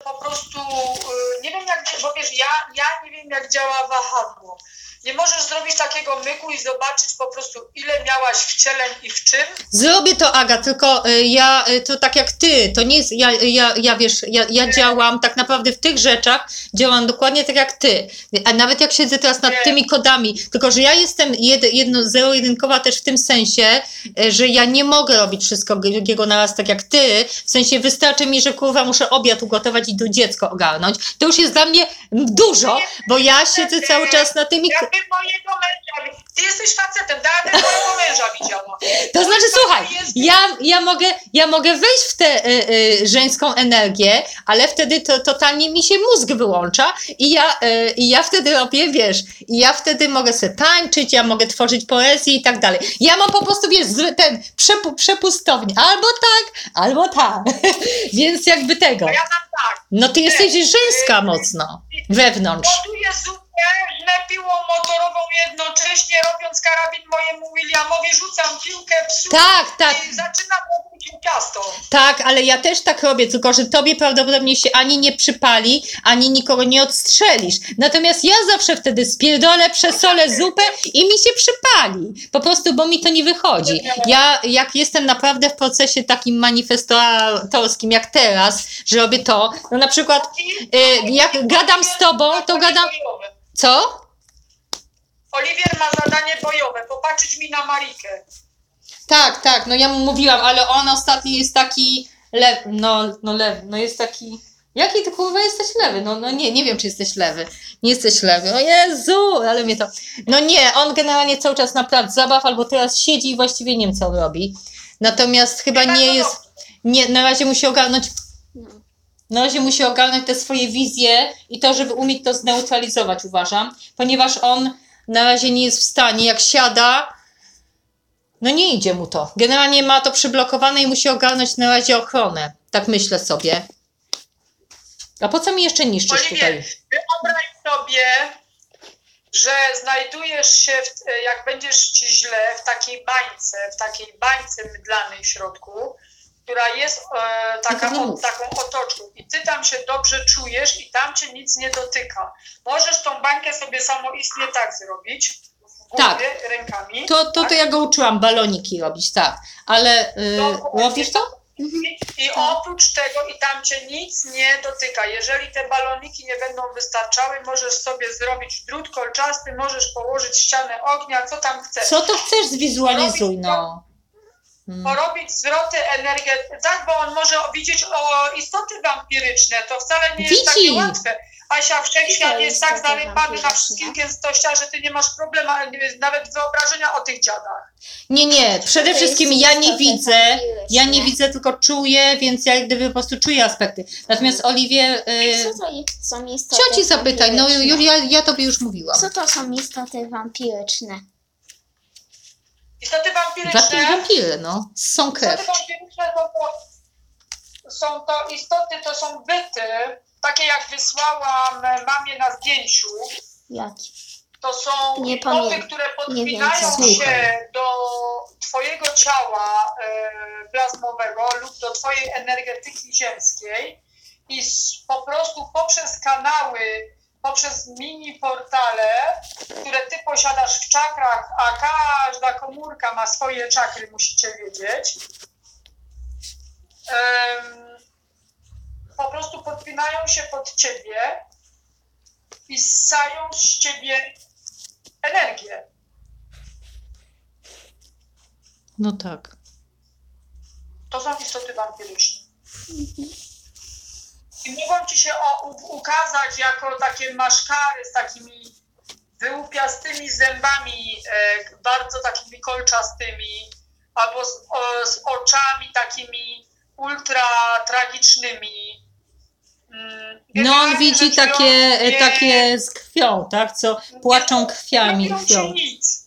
po prostu, nie wiem jak, bo wiesz, ja nie wiem jak działa wahadło. Nie możesz zrobić takiego myku i zobaczyć po prostu ile miałaś wcieleń i w czym. Zrobię to, Aga, tylko ja to tak jak ty, to nie jest, ja działam tak naprawdę w tych rzeczach, działam dokładnie tak jak ty, a nawet jak siedzę teraz nad tymi kodami, tylko że ja jestem zero-jedynkowa też w tym sensie, że ja nie mogę robić wszystkiego na raz tak jak ty, w sensie wystarczy mi, że kurwa muszę obiad ugotować i do dziecko ogarnąć, to już jest dla mnie dużo, bo ja siedzę cały czas na tymi... Jakby mojego męża, ty jesteś facetem, ja bym mojego męża widziała. To znaczy, słuchaj, ja mogę wejść w tę żeńską energię, ale wtedy to totalnie mi się mózg wyłącza i ja wtedy robię, wiesz, i ja wtedy mogę sobie tańczyć, ja mogę tworzyć poezję i tak dalej. Ja mam po prostu, wiesz, ten przepustownię, albo tak, więc jakby tego. A ja mam tak. No ty jesteś żeńska mocno, wewnątrz. Gotuję zupę, żnę piłą motorową jednocześnie, robiąc karabin mojemu Williamowi, rzucam piłkę w stół i zaczynam robić ciasto. Tak, ale ja też tak robię, tylko że tobie prawdopodobnie się ani nie przypali, ani nikogo nie odstrzelisz. Natomiast ja zawsze wtedy spierdolę, przesolę zupę i mi się przypali. Po prostu, bo mi to nie wychodzi. Ja jak jestem naprawdę w procesie takim manifestatorskim jak teraz, że robię to, no na przykład jak gadam z tobą, to gadam... Co? Oliwier ma zadanie bojowe, popatrzeć mi na Marikę. Tak, no ja mu mówiłam, ale on ostatnio jest taki lewy, no jest taki... Jaki ty kurwa jesteś lewy? No nie wiem, czy jesteś lewy. Nie jesteś lewy. O Jezu, ale mnie to... No nie, on generalnie cały czas na plac zabaw, albo teraz siedzi i właściwie nie wiem, co on robi. Natomiast chyba nie jest... Nie, na razie musi ogarnąć... Na razie musi ogarnąć te swoje wizje i to, żeby umieć to zneutralizować, uważam. Ponieważ on na razie nie jest w stanie, jak siada... No nie idzie mu to. Generalnie ma to przyblokowane i musi ogarnąć na razie ochronę. Tak myślę sobie. A po co mi jeszcze niszczysz tutaj? Wyobraź sobie, że znajdujesz się, jak będziesz ci źle, w takiej bańce mydlanej w środku, która jest taką otoczką i ty tam się dobrze czujesz i tam cię nic nie dotyka. Możesz tą bańkę sobie samoistnie tak zrobić, w głowie, rękami. To ja go uczyłam baloniki robić, tak. Ale robisz to? I oprócz tego i tam cię nic nie dotyka. Jeżeli te baloniki nie będą wystarczały, możesz sobie zrobić drut kolczasty, możesz położyć ścianę ognia, co tam chcesz. Co to chcesz, zwizualizuj, no. Porobić zwroty energetyczne, tak, bo on może widzieć istoty wampiryczne, to wcale nie jest takie łatwe. Asia, wszechświat jest tak zarypany na wszystkich gęstościach, że ty nie masz problemu, nawet wyobrażenia o tych dziadach. Nie, przede wszystkim ja nie widzę, tylko czuję, więc ja jak gdyby po prostu czuję aspekty. Natomiast Oliwie... Co to są istoty Cioci zapytaj, no Julia, ja tobie już mówiłam. Co to są istoty wampiryczne? Istoty wampiryczne... Wampiry, no. Są krew. Istoty wampiryczne to istoty, to są byty, takie jak wysłałam mamie na zdjęciu. Jakie? To są istoty, które podpinają się do twojego ciała plazmowego lub do twojej energetyki ziemskiej i po prostu poprzez kanały, poprzez mini portale, które ty posiadasz w czakrach, a każda komórka ma swoje czakry, musicie wiedzieć, po prostu podpinają się pod ciebie i ssają z ciebie energię. No tak. To są istoty wampiryczne. I mogą ci się ukazać jako takie maszkary z takimi wyłupiastymi zębami, bardzo takimi kolczastymi, albo z oczami takimi ultra tragicznymi. No on widzi takie z krwią, tak? Co płaczą krwiami. Nie robią ci nic.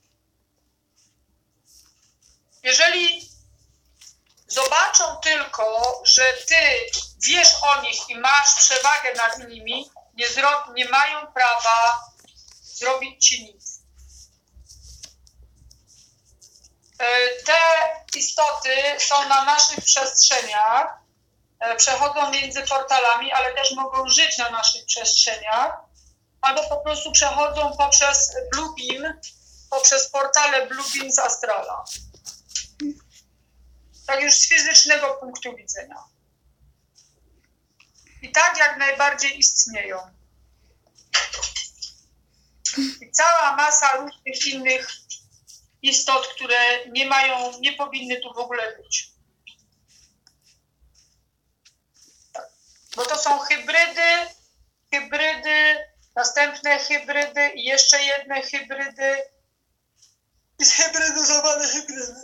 Jeżeli zobaczą tylko, że ty wiesz o nich i masz przewagę nad nimi, nie mają prawa zrobić ci nic. Te istoty są na naszych przestrzeniach przechodzą między portalami, ale też mogą żyć na naszych przestrzeniach, albo po prostu przechodzą poprzez Bluebeam, poprzez portale Bluebeam z astrala. Tak już z fizycznego punktu widzenia. I tak jak najbardziej istnieją. I cała masa różnych innych istot, które nie powinny tu w ogóle być. Bo to są hybrydy, następne hybrydy i jeszcze jedne hybrydy. I zhybrydyzowane hybrydy.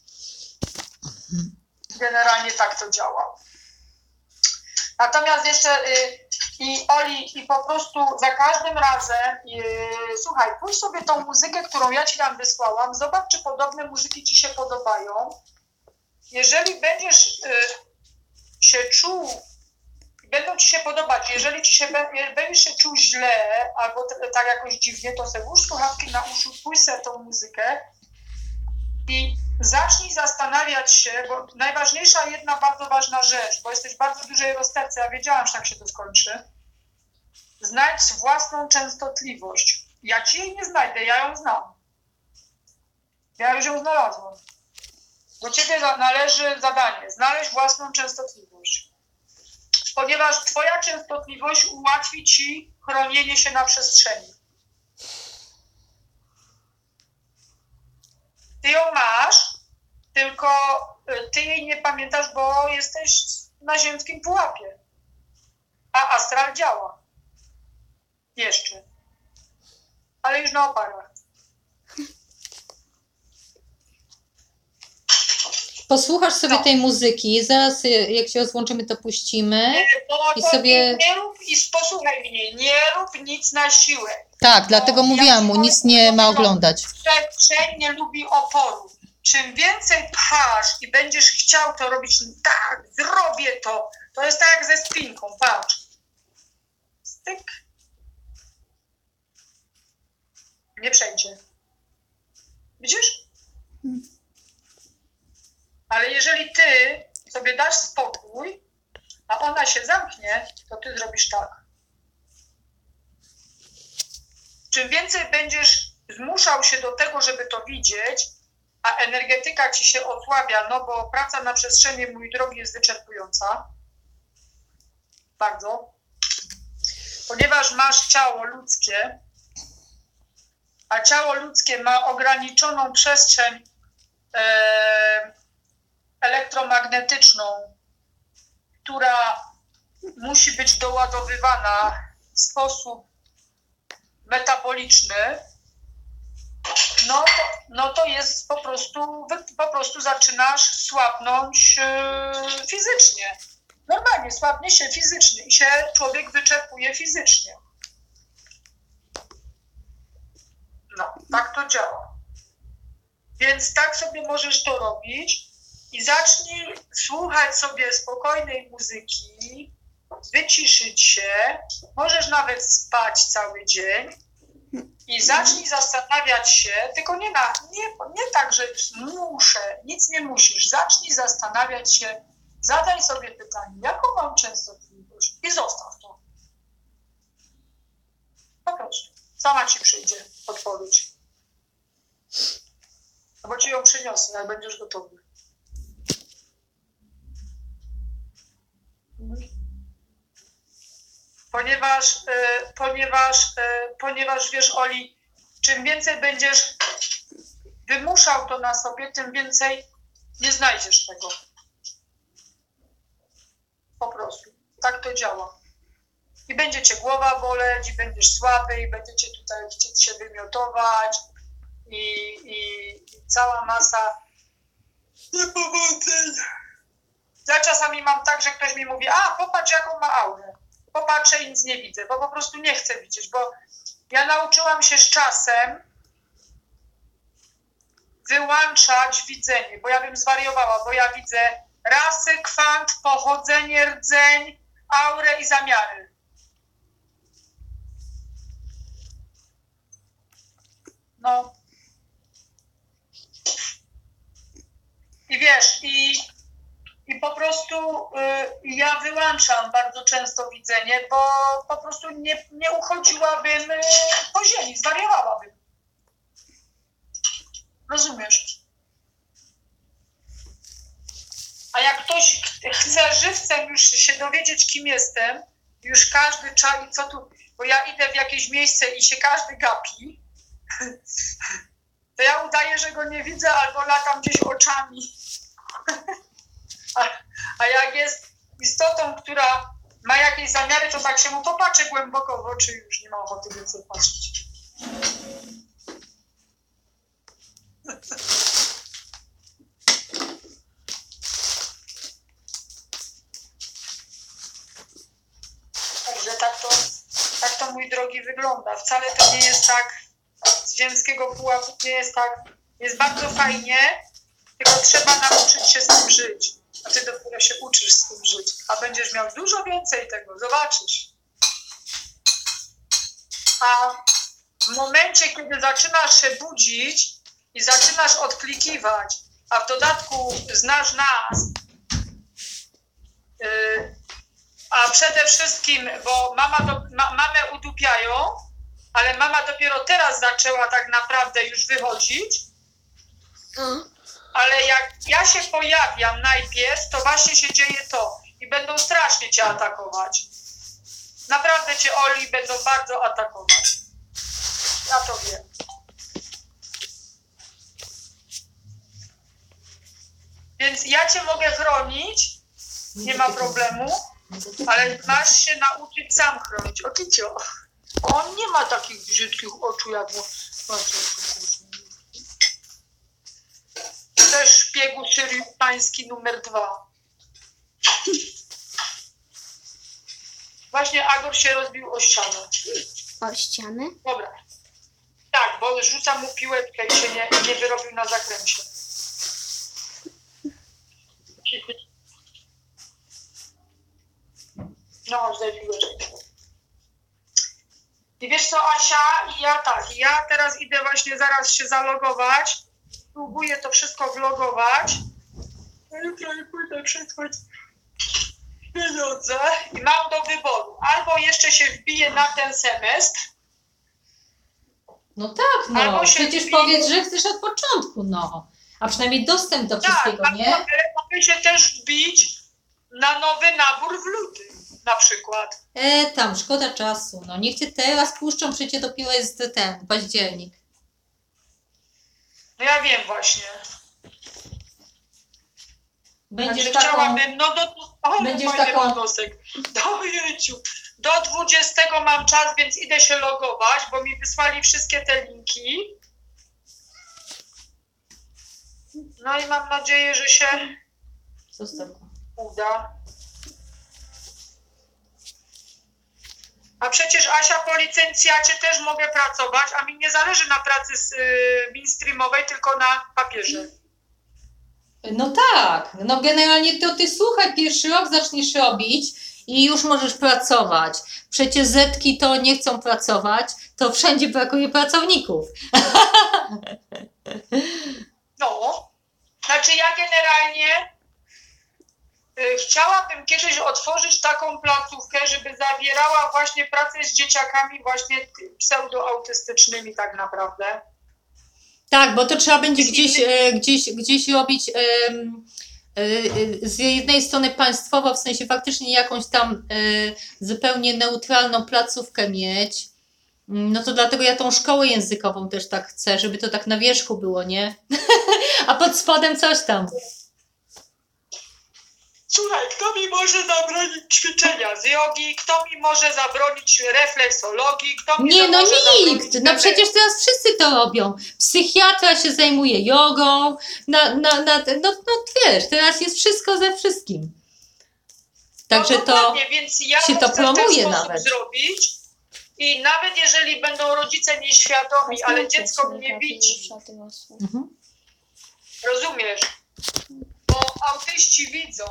Generalnie tak to działa. Natomiast jeszcze i Oli, i po prostu za każdym razem, słuchaj, pójdź sobie tą muzykę, którą ja ci tam wysłałam, zobacz, czy podobne muzyki ci się podobają. Jeżeli będziesz się czuł, będą ci się podobać, jeżeli będziesz się czuł źle, albo tak jakoś dziwnie, to sobie włóż słuchawki na uszu, pójdź sobie tą muzykę i zacznij zastanawiać się, bo najważniejsza jedna bardzo ważna rzecz, bo jesteś w bardzo dużej rozterce, ja wiedziałam, że tak się to skończy. Znajdź własną częstotliwość. Ja ci jej nie znajdę, ja ją znam. Ja już ją znalazłam. Do ciebie należy zadanie, znaleźć własną częstotliwość. Ponieważ twoja częstotliwość ułatwi ci chronienie się na przestrzeni. Ty ją masz, tylko ty jej nie pamiętasz, bo jesteś na ziemskim pułapie. A astral działa. Jeszcze. Ale już na oparach. Posłuchasz sobie tej muzyki, zaraz jak się rozłączymy, to puścimy. I sobie... Nie rób, i posłuchaj mnie, nie rób nic na siłę. Tak, dlatego mówiłam mu, nic nie ma oglądać. Przestrzeń nie lubi oporu. Czym więcej pchasz i będziesz chciał to robić, tak, zrobię to. To jest tak jak ze spinką, patrz. Styk. Nie przejdzie. Widzisz? Ale jeżeli ty sobie dasz spokój, a ona się zamknie, to ty zrobisz tak. Czym więcej będziesz zmuszał się do tego, żeby to widzieć, a energetyka ci się osłabia, no bo praca na przestrzeni, mój drogi, jest wyczerpująca. Bardzo. Ponieważ masz ciało ludzkie, a ciało ludzkie ma ograniczoną przestrzeń elektromagnetyczną, która musi być doładowywana w sposób metaboliczny, no to jest po prostu zaczynasz słabnąć fizycznie. Normalnie słabnie się fizycznie i się człowiek wyczerpuje fizycznie. No, tak to działa. Więc tak sobie możesz to robić i zacznij słuchać sobie spokojnej muzyki, wyciszyć się, możesz nawet spać cały dzień i zacznij zastanawiać się, tylko nie tak, że muszę, nic nie musisz, zacznij zastanawiać się, zadaj sobie pytanie, jaką mam częstotliwość i zostaw to. Po prostu, sama ci przyjdzie odpowiedź. Albo ci ją przyniosę, jak będziesz gotowy. Ponieważ wiesz, Oli, czym więcej będziesz wymuszał to na sobie, tym więcej nie znajdziesz tego. Po prostu. Tak to działa. I będzie cię głowa boleć, i będziesz słaby, i będziecie tutaj chcieć się wymiotować, i cała masa niepowodzeń. Ja czasami mam tak, że ktoś mi mówi, popatrz jaką ma aurę. Popatrzę i nic nie widzę, bo po prostu nie chcę widzieć, bo ja nauczyłam się z czasem wyłączać widzenie, bo ja bym zwariowała, bo ja widzę rasy, kwant, pochodzenie, rdzeń, aurę i zamiary. No. I wiesz, i po prostu ja wyłączam bardzo często widzenie, bo po prostu nie uchodziłabym po ziemi, zwariowałabym. Rozumiesz? A jak ktoś chce żywcem już się dowiedzieć, kim jestem, już każdy czai, co tu, bo ja idę w jakieś miejsce i się każdy gapi, to ja udaję, że go nie widzę albo latam gdzieś oczami. A jak jest istotą, która ma jakieś zamiary, to tak się mu popatrzę głęboko w oczy i już nie ma ochoty więcej patrzeć. Także tak to, mój drogi, wygląda. Wcale to nie jest tak, z ziemskiego pułapu nie jest tak, jest bardzo fajnie, tylko trzeba nauczyć się z tym żyć. A ty dopiero się uczysz z tym żyć. A będziesz miał dużo więcej tego, zobaczysz. A w momencie, kiedy zaczynasz się budzić i zaczynasz odklikiwać, a w dodatku znasz nas, a przede wszystkim, bo mamę udupiają, ale mama dopiero teraz zaczęła tak naprawdę już wychodzić, ale jak ja się pojawiam najpierw, to właśnie się dzieje to i będą strasznie cię atakować. Naprawdę cię, Oli, będą bardzo atakować. Ja to wiem. Więc ja cię mogę chronić, nie ma problemu, ale masz się nauczyć sam chronić. O Kicio, on nie ma takich brzydkich oczu jak mu. Też szpiegu pański numer 2. Właśnie Agor się rozbił o ścianę. O ścianę? Dobra. Tak, bo rzucam mu piłeczkę i się nie wyrobił na zakręcie. No, zdaj piłeczkę. I wiesz co, Asia? Ja teraz idę właśnie zaraz się zalogować. Próbuję to wszystko vlogować. Jutro pójdę przesłać pieniądze i mam do wyboru. Albo jeszcze się wbiję na ten semestr. No tak, no. Albo się Przecież wbiję. powiedz, że chcesz od początku, no. A przynajmniej dostęp do wszystkiego, Tak, nie? mogę się też wbić na nowy nabór w lutym na przykład. Tam, szkoda czasu. No niech cię teraz puszczą, przecież dopiero jest ten październik. No ja wiem właśnie. Będziesz Także taką... chciałabym, będziesz fajny taką- podnosek. Do 20 mam czas, więc idę się logować, bo mi wysłali wszystkie te linki. No i mam nadzieję, że się Zostaw go. uda. A przecież, Asia, po licencjacie też mogę pracować, a mi nie zależy na pracy mainstreamowej, tylko na papierze. No tak, no generalnie to ty słuchaj, pierwszy rok zaczniesz robić i już możesz pracować. Przecież Zetki to nie chcą pracować, to wszędzie brakuje pracowników. No, znaczy ja generalnie chciałabym kiedyś otworzyć taką placówkę, żeby zawierała właśnie pracę z dzieciakami właśnie pseudoautystycznymi tak naprawdę. Tak, bo to trzeba będzie gdzieś robić z jednej strony państwowo, w sensie faktycznie jakąś tam zupełnie neutralną placówkę mieć. No to dlatego ja tą szkołę językową też tak chcę, żeby to tak na wierzchu było, nie? A pod spodem coś tam. Słuchaj, kto mi może zabronić ćwiczenia z jogi, kto mi może zabronić refleksologii, kto mi Nie, no może nikt! zabronić No przecież teraz wszyscy to robią. Psychiatra się zajmuje jogą, no wiesz, teraz jest wszystko ze wszystkim. Także no, to dokładnie, więc ja się to chcę w ten promuje sposób nawet. zrobić i nawet jeżeli będą rodzice nieświadomi, ale dziecko mnie widzi, Mhm. rozumiesz? Bo autyści widzą,